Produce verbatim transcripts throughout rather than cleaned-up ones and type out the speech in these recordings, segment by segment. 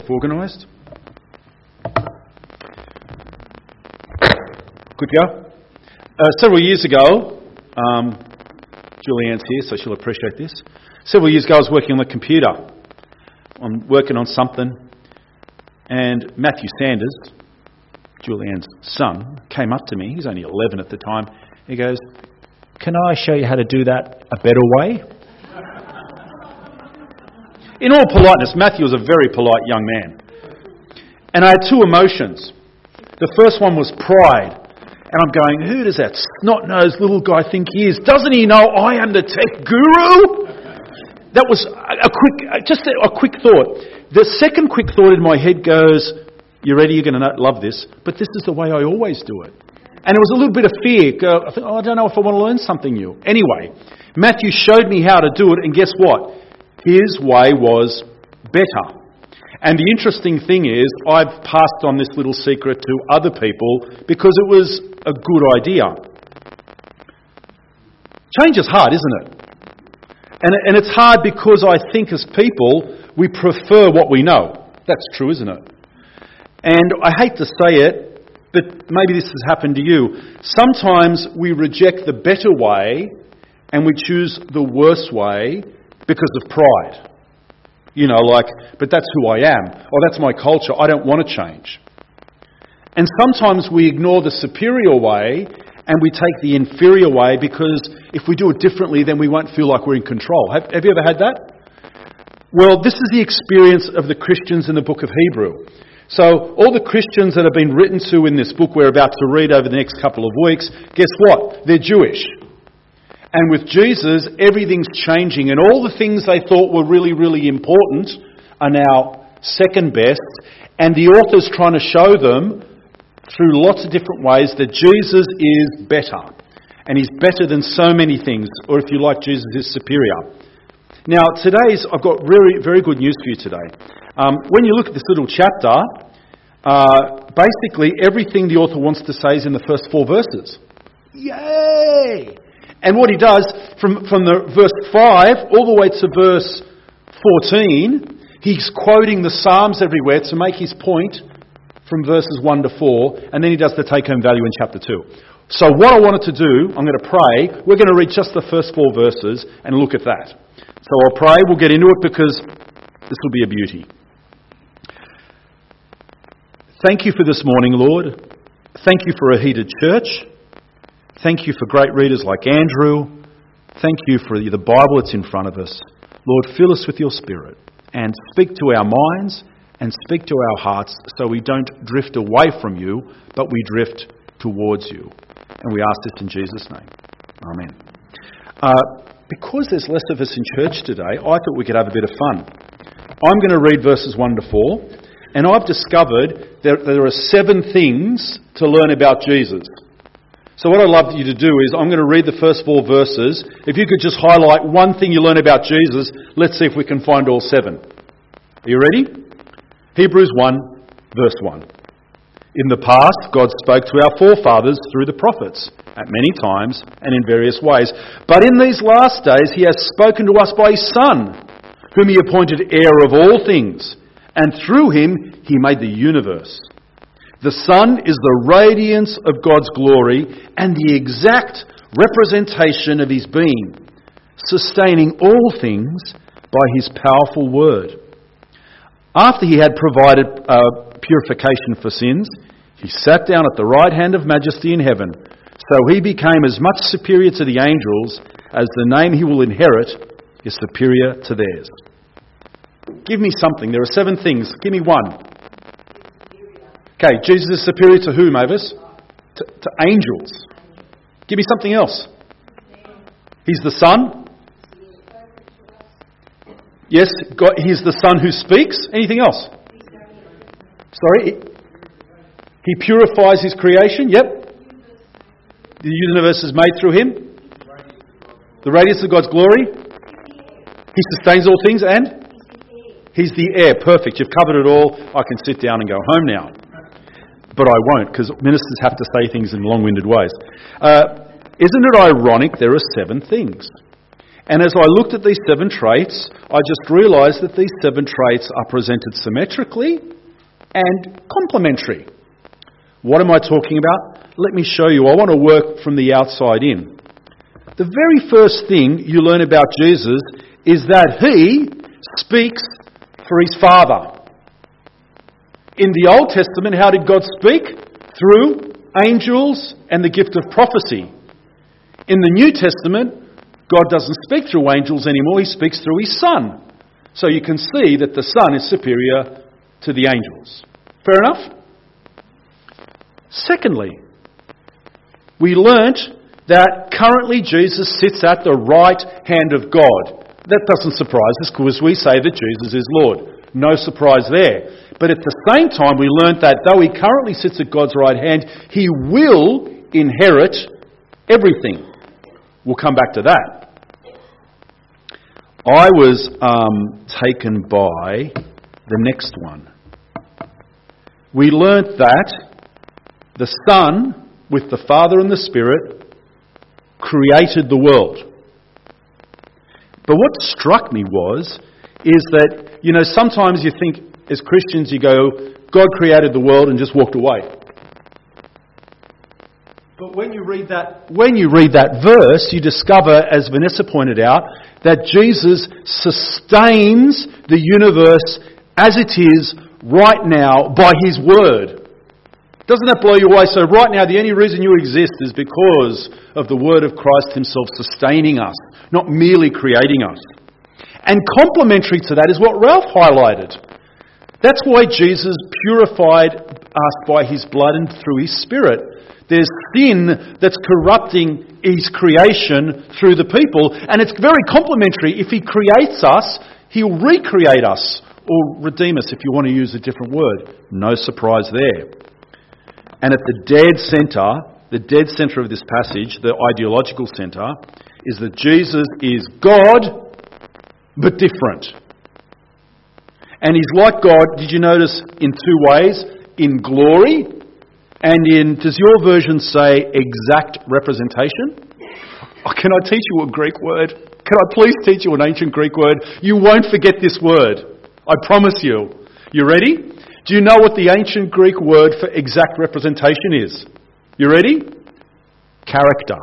Organised? Good go. Uh, several years ago, um, Julianne's here, so she'll appreciate this. Several years ago, I was working on the computer. I'm working on something, and Matthew Sanders, Julianne's son, came up to me. He's only eleven at the time. He goes, "Can I show you how to do that a better way?" In all politeness, Matthew was a very polite young man. And I had two emotions. The first one was pride. And I'm going, who does that snot-nosed little guy think he is? Doesn't he know I am the tech guru? That was a quick, just a quick thought. The second quick thought in my head goes, you ready? You're going to love this. But this is the way I always do it. And there was a little bit of fear. I thought, oh, I don't know if I want to learn something new. Anyway, Matthew showed me how to do it. And guess what? His way was better. And the interesting thing is, I've passed on this little secret to other people because it was a good idea. Change is hard, isn't it? And, and it's hard because I think as people, we prefer what we know. That's true, isn't it? And I hate to say it, but maybe this has happened to you. Sometimes we reject the better way and we choose the worse way because of pride. You know, like, but that's who I am. Or that's my culture. I don't want to change. And sometimes we ignore the superior way and we take the inferior way because if we do it differently, then we won't feel like we're in control. Have, have you ever had that? Well, this is the experience of the Christians in the book of Hebrew. So all the Christians that have been written to in this book we're about to read over the next couple of weeks, guess what? They're Jewish. And with Jesus, everything's changing. And all the things they thought were really, really important are now second best. And the author's trying to show them through lots of different ways that Jesus is better. And he's better than so many things. Or if you like, Jesus is superior. Now, today's, I've got very, very good news for you today. Um, when you look at this little chapter, uh, basically everything the author wants to say is in the first four verses. Yay! And what he does, from, from the verse five all the way to verse fourteen, he's quoting the Psalms everywhere to make his point from verses one to four, and then he does the take-home value in chapter two. So what I wanted to do, I'm going to pray. We're going to read just the first four verses and look at that. So I'll pray, we'll get into it because this will be a beauty. Thank you for this morning, Lord. Thank you for a heated church. Thank you for great readers like Andrew. Thank you for the Bible that's in front of us. Lord, fill us with your Spirit and speak to our minds and speak to our hearts so we don't drift away from you, but we drift towards you. And we ask this in Jesus' name. Amen. Uh, because there's less of us in church today, I thought we could have a bit of fun. I'm going to read verses one to four, and I've discovered that there are seven things to learn about Jesus. So what I'd love you to do is, I'm going to read the first four verses. If you could just highlight one thing you learn about Jesus, let's see if we can find all seven. Are you ready? Hebrews one, verse one. In the past, God spoke to our forefathers through the prophets, at many times and in various ways. But in these last days, he has spoken to us by his Son, whom he appointed heir of all things, and through him he made the universe. The Son is the radiance of God's glory and the exact representation of his being, sustaining all things by his powerful word. After he had provided uh, purification for sins, he sat down at the right hand of majesty in heaven. So he became as much superior to the angels as the name he will inherit is superior to theirs. Give me something. There are seven things. Give me one. Okay, Jesus is superior to who, Mavis? To, to angels. Give me something else. He's the Son. Yes, God, he's the Son who speaks. Anything else? Sorry? He purifies his creation. Yep. The universe is made through him. The radiance of God's glory. He sustains all things and he's the heir. Perfect. You've covered it all. I can sit down and go home now. But I won't, because ministers have to say things in long-winded ways. Uh, isn't it ironic there are seven things? And as I looked at these seven traits, I just realised that these seven traits are presented symmetrically and complementary. What am I talking about? Let me show you. I want to work from the outside in. The very first thing you learn about Jesus is that he speaks for his Father. In the Old Testament, how did God speak? Through angels and the gift of prophecy. In the New Testament, God doesn't speak through angels anymore, he speaks through his Son. So you can see that the Son is superior to the angels. Fair enough? Secondly, we learnt that currently Jesus sits at the right hand of God. That doesn't surprise us because we say that Jesus is Lord. No surprise there. But at the same time, we learnt that though he currently sits at God's right hand, he will inherit everything. We'll come back to that. I was um, taken by the next one. We learnt that the Son, with the Father and the Spirit, created the world. But what struck me was, is that, you know, sometimes you think, as Christians, you go, God created the world and just walked away. But when you read that, when you read that verse, you discover, as Vanessa pointed out, that Jesus sustains the universe as it is right now by his word. Doesn't that blow you away? So right now, the only reason you exist is because of the word of Christ himself sustaining us, not merely creating us. And complementary to that is what Ralph highlighted. That's why Jesus purified us by his blood and through his Spirit. There's sin that's corrupting his creation through the people, and it's very complementary. If he creates us, he'll recreate us, or redeem us if you want to use a different word. No surprise there. And at the dead centre, the dead centre of this passage, the ideological centre, is that Jesus is God, but different. And he's like God, did you notice, in two ways? In glory, and in, does your version say exact representation? Oh, can I teach you a Greek word? Can I please teach you an ancient Greek word? You won't forget this word. I promise you. You ready? Do you know what the ancient Greek word for exact representation is? You ready? Character.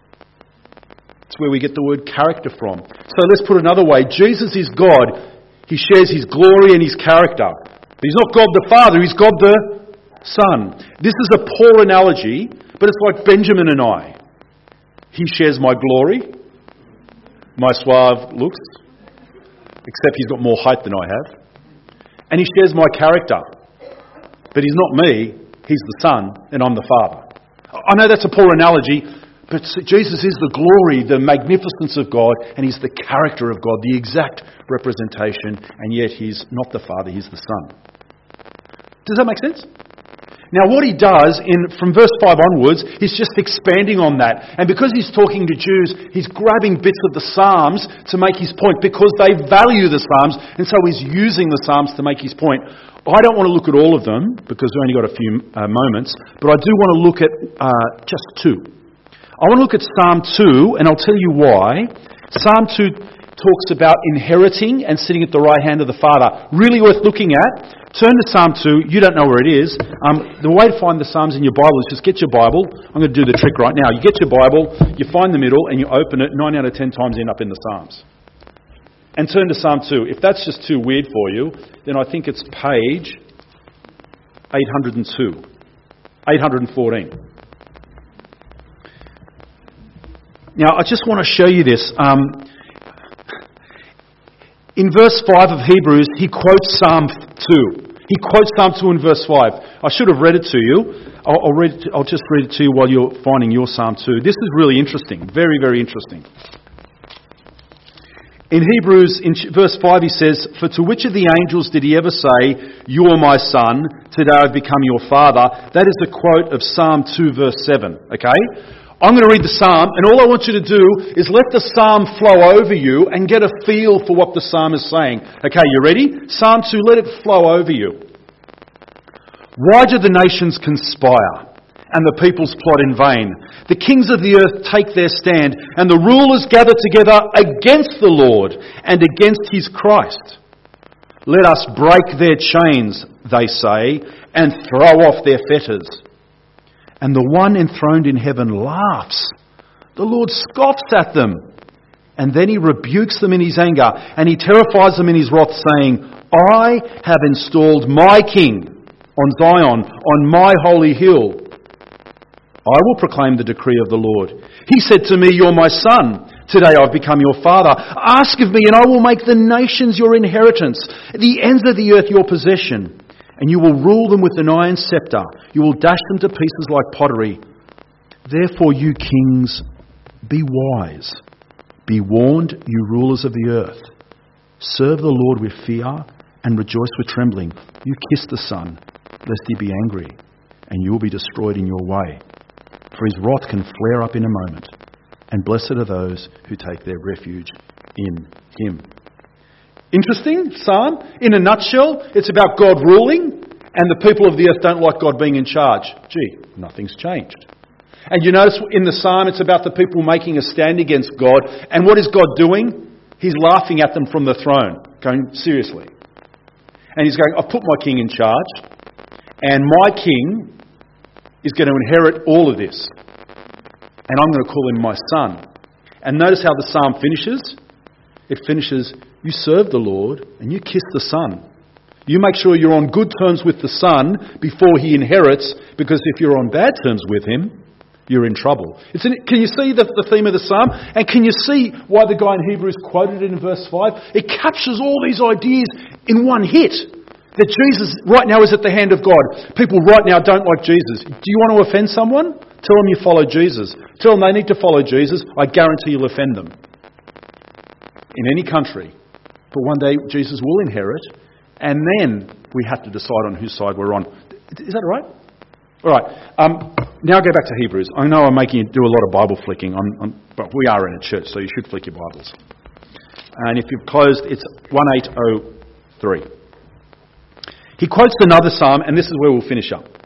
That's where we get the word character from. So let's put it another way. Jesus is God. He shares his glory and his character. But he's not God the Father, he's God the Son. This is a poor analogy, but it's like Benjamin and I. He shares my glory, my suave looks, except he's got more height than I have. And he shares my character. But he's not me, he's the Son, and I'm the Father. I know that's a poor analogy, but Jesus is the glory, the magnificence of God, and he's the character of God, the exact representation, and yet he's not the Father, he's the Son. Does that make sense? Now what he does, in from verse five onwards, he's just expanding on that. And because he's talking to Jews, he's grabbing bits of the Psalms to make his point, because they value the Psalms, and so he's using the Psalms to make his point. I don't want to look at all of them, because we've only got a few uh, moments, but I do want to look at uh, just two. I want to look at Psalm two, and I'll tell you why. Psalm two talks about inheriting and sitting at the right hand of the Father. Really worth looking at. Turn to Psalm two. You don't know where it is. Um, the way to find the Psalms in your Bible is just get your Bible. I'm going to do the trick right now. You get your Bible, you find the middle, and you open it. Nine out of ten times you end up in the Psalms. And turn to Psalm two. If that's just too weird for you, then I think it's page eight hundred two. eight hundred fourteen. Now, I just want to show you this. Um, in verse five of Hebrews, he quotes Psalm two. He quotes Psalm two in verse five. I should have read it to you. I'll, I'll, read it to, I'll just read it to you while you're finding your Psalm two. This is really interesting. Very, very interesting. In Hebrews, in verse five, he says, "For to which of the angels did he ever say, 'You are my son, today I've become your father'?" That is a quote of Psalm two, verse seven. Okay? I'm going to read the psalm, and all I want you to do is let the psalm flow over you and get a feel for what the psalm is saying. Okay, you ready? Psalm two, let it flow over you. "Why do the nations conspire and the peoples plot in vain. The kings of the earth take their stand, and the rulers gather together against the Lord and against his Christ. Let us break their chains, they say, and throw off their fetters. And the one enthroned in heaven laughs. The Lord scoffs at them. And then he rebukes them in his anger, and he terrifies them in his wrath, saying, I have installed my king on Zion, on my holy hill. I will proclaim the decree of the Lord. He said to me, You're my son. Today I've become your father. Ask of me, and I will make the nations your inheritance, the ends of the earth your possession. And you will rule them with an iron scepter. You will dash them to pieces like pottery. Therefore, you kings, be wise. Be warned, you rulers of the earth. Serve the Lord with fear and rejoice with trembling. You kiss the Son, lest he be angry, and you will be destroyed in your way. For his wrath can flare up in a moment. And blessed are those who take their refuge in him. Interesting psalm. In a nutshell, it's about God ruling, and the people of the earth don't like God being in charge. Gee, nothing's changed. And you notice in the psalm, it's about the people making a stand against God. And what is God doing? He's laughing at them from the throne, going, seriously. And he's going, I've put my king in charge, and my king is going to inherit all of this. And I'm going to call him my son. And notice how the psalm finishes. It finishes, you serve the Lord and you kiss the Son. You make sure you're on good terms with the Son before he inherits, because if you're on bad terms with him, you're in trouble. It's in, can you see the, the theme of the psalm? And can you see why the guy in Hebrews quoted it in verse five? It captures all these ideas in one hit. That Jesus right now is at the hand of God. People right now don't like Jesus. Do you want to offend someone? Tell them you follow Jesus. Tell them they need to follow Jesus. I guarantee you'll offend them. In any country. But one day Jesus will inherit, and then we have to decide on whose side we're on. Is that right? All right. Um, now go back to Hebrews. I know I'm making you do a lot of Bible flicking, I'm, I'm, but we are in a church, so you should flick your Bibles. And if you've closed, it's eighteen oh three. He quotes another psalm, and this is where we'll finish up.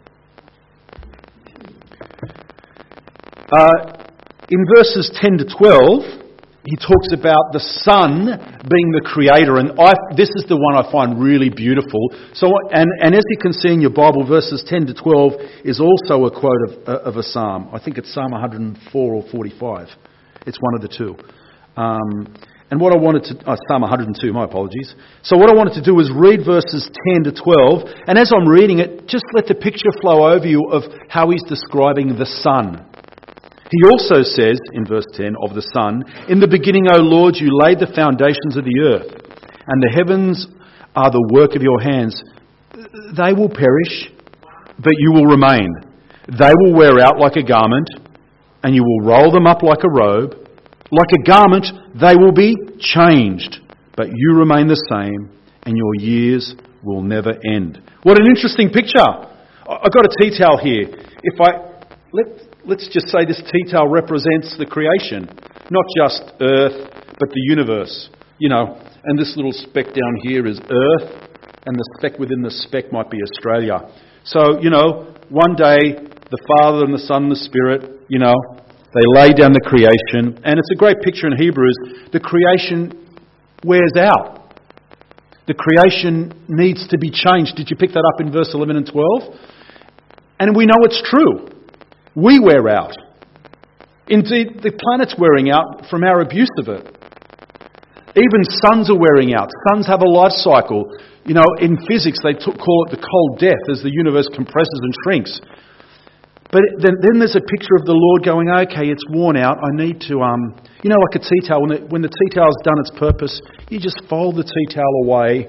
Uh, in verses ten to twelve, he talks about the Son being the creator, and I, this is the one I find really beautiful. So, and, and as you can see in your Bible, verses ten to twelve is also a quote of, of a psalm. I think it's Psalm one hundred four or forty-five. It's one of the two. Um, and what I wanted to... Oh, Psalm one hundred two, my apologies. So what I wanted to do was read verses ten to twelve, and as I'm reading it, just let the picture flow over you of how he's describing the Son. He also says, in verse ten, of the Son, in the beginning, O Lord, you laid the foundations of the earth, and the heavens are the work of your hands. They will perish, but you will remain. They will wear out like a garment, and you will roll them up like a robe. Like a garment, they will be changed, but you remain the same, and your years will never end. What an interesting picture. I've got a tea towel here. If I... let. Let's just say this tea towel represents the creation, not just Earth, but the universe. You know, and this little speck down here is Earth, and the speck within the speck might be Australia. So, you know, one day the Father and the Son and the Spirit, you know, they lay down the creation, and it's a great picture in Hebrews. The creation wears out. The creation needs to be changed. Did you pick that up in verse eleven and twelve? And we know it's true. We wear out. Indeed, the planet's wearing out from our abuse of it. Even suns are wearing out. Suns have a life cycle. You know, in physics, they t- call it the cold death as the universe compresses and shrinks. But then, then there's a picture of the Lord going, okay, it's worn out. I need to, um, you know, like a tea towel. When the, when the tea towel's done its purpose, you just fold the tea towel away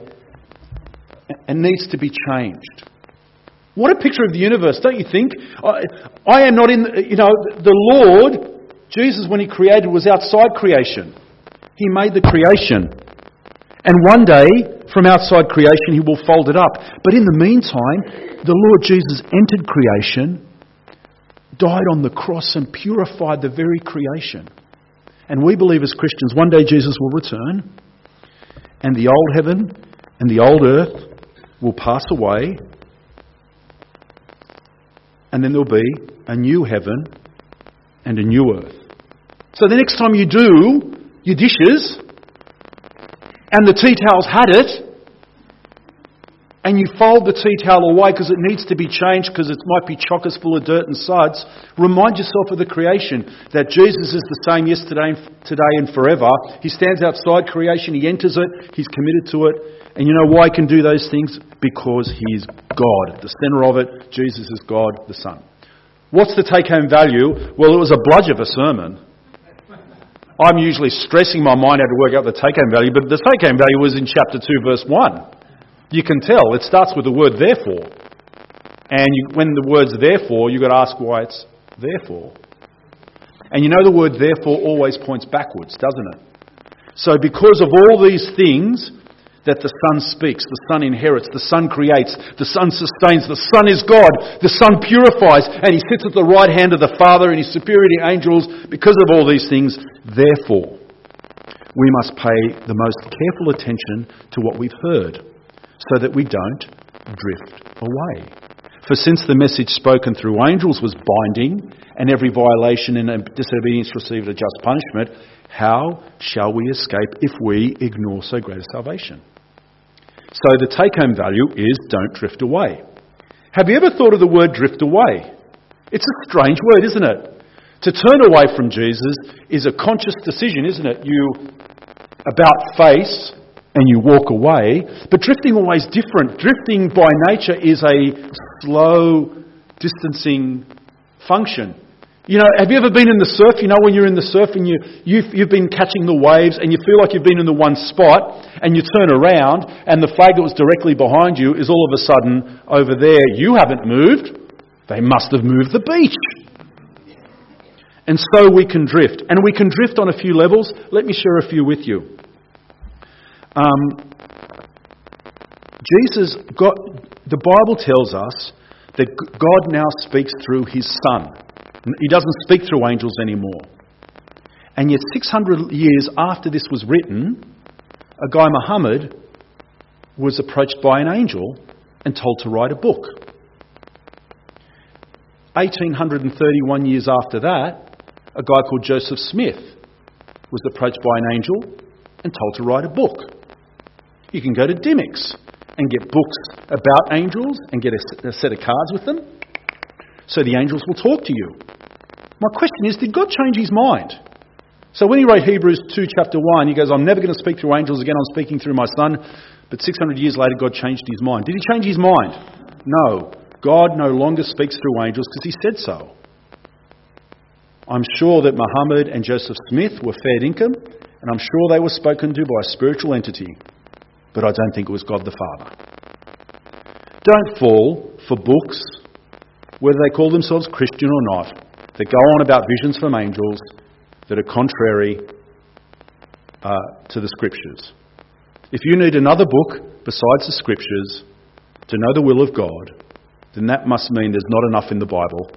and needs to be changed. What a picture of the universe, don't you think? I, I am not in, the, you know, the Lord, Jesus, when he created, was outside creation. He made the creation. And one day, from outside creation, he will fold it up. But in the meantime, the Lord Jesus entered creation, died on the cross and purified the very creation. And we believe as Christians, one day Jesus will return, and the old heaven and the old earth will pass away, and then there'll be a new heaven and a new earth. So the next time you do your dishes, and the tea towel's had it, and you fold the tea towel away because it needs to be changed because it might be chockers full of dirt and suds, remind yourself of the creation, that Jesus is the same yesterday, today and forever. He stands outside creation, he enters it, he's committed to it. And you know why he can do those things? Because he is God. At the centre of it, Jesus is God the Son. What's the take-home value? Well, it was a bludge of a sermon. I'm usually stressing my mind how to work out the take-home value, but the take-home value was in chapter two, verse one. You can tell. It starts with the word therefore. And you, when the word's therefore, you've got to ask why it's therefore. And you know the word therefore always points backwards, doesn't it? So because of all these things that the Son speaks, the Son inherits, the Son creates, the Son sustains, the Son is God, the Son purifies, and he sits at the right hand of the Father and he's superior to angels. Because of all these things, therefore, we must pay the most careful attention to what we've heard, so that we don't drift away. For since the message spoken through angels was binding, and every violation and disobedience received a just punishment, how shall we escape if we ignore so great a salvation? So the take-home value is don't drift away. Have you ever thought of the word drift away? It's a strange word, isn't it? To turn away from Jesus is a conscious decision, isn't it? You about face and you walk away. But drifting away is different. Drifting by nature is a slow, distancing function. You know, have you ever been in the surf? You know, when you're in the surf and you, you've, you've been catching the waves and you feel like you've been in the one spot and you turn around and the flag that was directly behind you is all of a sudden over there. You haven't moved. They must have moved the beach. And so we can drift. And we can drift on a few levels. Let me share a few with you. Um, Jesus, God, the Bible tells us that God now speaks through his Son. He doesn't speak through angels anymore. And yet six hundred years after this was written, a guy, Muhammad, was approached by an angel and told to write a book. eighteen thirty-one years after that, a guy called Joseph Smith was approached by an angel and told to write a book. You can go to Dymocks and get books about angels and get a, a set of cards with them, so the angels will talk to you. My question is, did God change his mind? So when he wrote Hebrews two chapter one, he goes, I'm never going to speak through angels again, I'm speaking through my Son. But six hundred years later, God changed his mind. Did he change his mind? No. God no longer speaks through angels because he said so. I'm sure that Muhammad and Joseph Smith were fair income, and I'm sure they were spoken to by a spiritual entity. But I don't think it was God the Father. Don't fall for books, whether they call themselves Christian or not, that go on about visions from angels that are contrary uh, to the Scriptures. If you need another book besides the Scriptures to know the will of God, then that must mean there's not enough in the Bible,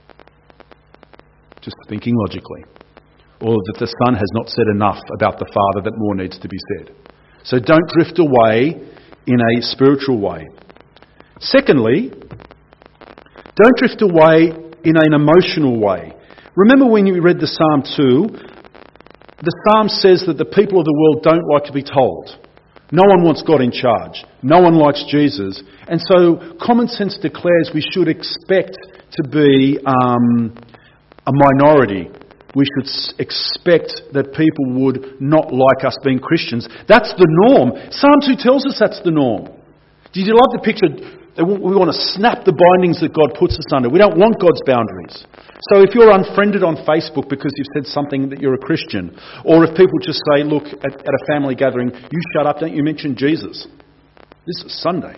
just thinking logically, or that the Son has not said enough about the Father that more needs to be said. So don't drift away in a spiritual way. Secondly, don't drift away in an emotional way. Remember when you read the Psalm two, the Psalm says that the people of the world don't like to be told. No one wants God in charge. No one likes Jesus. And so common sense declares we should expect to be um, a minority. We should expect that people would not like us being Christians. That's the norm. Psalm two tells us that's the norm. Did you love the picture? We want to snap the bindings that God puts us under. We don't want God's boundaries. So if you're unfriended on Facebook because you've said something that you're a Christian, or if people just say, look, at, at a family gathering, you shut up, don't you mention Jesus. This is Sunday.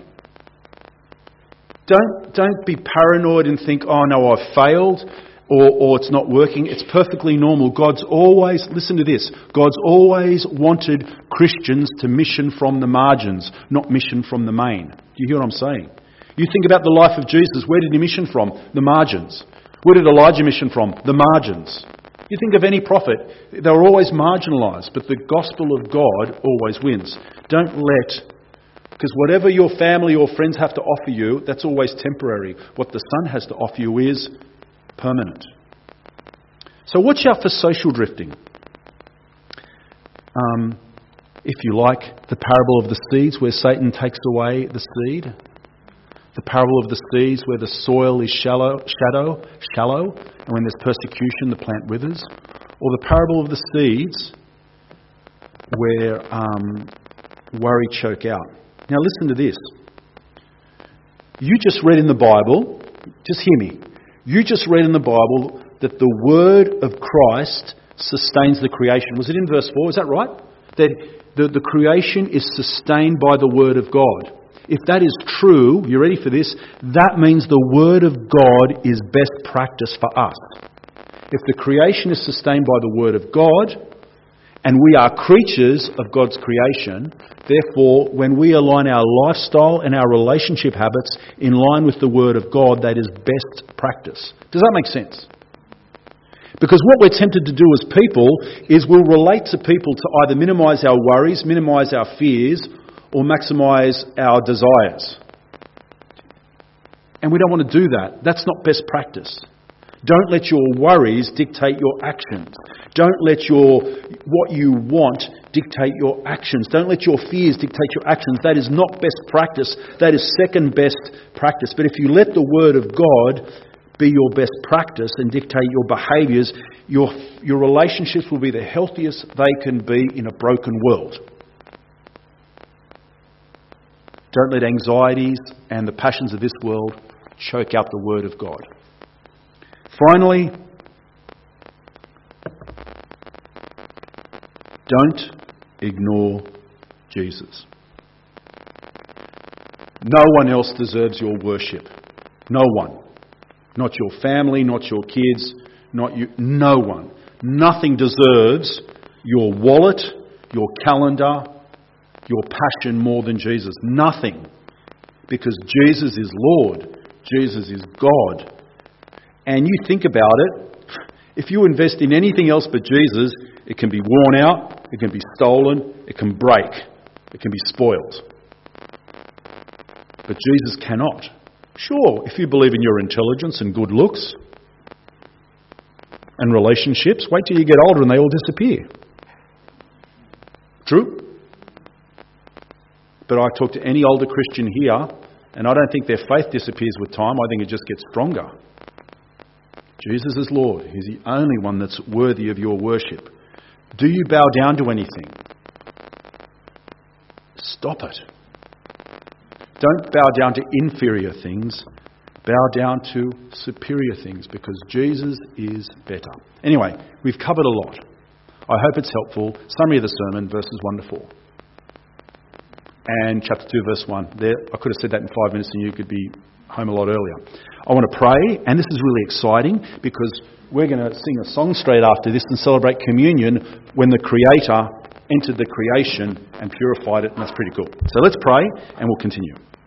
Don't, don't be paranoid and think, oh no, I've failed. Or, or it's not working. It's perfectly normal. God's always, listen to this, God's always wanted Christians to mission from the margins, not mission from the main. Do you hear what I'm saying? You think about the life of Jesus. Where did he mission from? The margins. Where did Elijah mission from? The margins. You think of any prophet, they were always marginalised, but the gospel of God always wins. Don't let Because whatever your family or friends have to offer you, that's always temporary. What the Son has to offer you is permanent. So watch out for social drifting. Um, if you like, the parable of the seeds where Satan takes away the seed. The parable of the seeds where the soil is shallow, shadow, shallow, and when there's persecution, the plant withers. Or the parable of the seeds where um, worry choke out. Now listen to this. You just read in the Bible, just hear me. You just read in the Bible that the word of Christ sustains the creation. Was it in verse four? Is that right? That the, the creation is sustained by the word of God. If that is true, you ready for this? That means the word of God is best practice for us. If the creation is sustained by the word of God, and we are creatures of God's creation, therefore, when we align our lifestyle and our relationship habits in line with the word of God, that is best practice. Does that make sense? Because what we're tempted to do as people is we'll relate to people to either minimise our worries, minimise our fears, or maximise our desires. And we don't want to do that. That's not best practice. Don't let your worries dictate your actions. Don't let your what you want dictate your actions. Don't let your fears dictate your actions. That is not best practice. That is second best practice. But if you let the word of God be your best practice and dictate your behaviours, your, your relationships will be the healthiest they can be in a broken world. Don't let anxieties and the passions of this world choke out the word of God. Finally, don't ignore Jesus. No one else deserves your worship. No one. Not your family, not your kids, not you. No one. Nothing deserves your wallet, your calendar, your passion more than Jesus. Nothing. Because Jesus is Lord. Jesus is God. And you think about it, if you invest in anything else but Jesus, it can be worn out, it can be stolen, it can break, it can be spoiled. But Jesus cannot. Sure, if you believe in your intelligence and good looks and relationships, wait till you get older and they all disappear. True? But I talk to any older Christian here, and I don't think their faith disappears with time. I think it just gets stronger. Jesus is Lord. He's the only one that's worthy of your worship. Do you bow down to anything? Stop it. Don't bow down to inferior things. Bow down to superior things, because Jesus is better. Anyway, we've covered a lot. I hope it's helpful. Summary of the sermon, verses one to four. And chapter two, verse one. There, I could have said that in five minutes and you could be home a lot earlier. I want to pray, and this is really exciting because we're going to sing a song straight after this and celebrate communion when the Creator entered the creation and purified it, and that's pretty cool. So let's pray and we'll continue.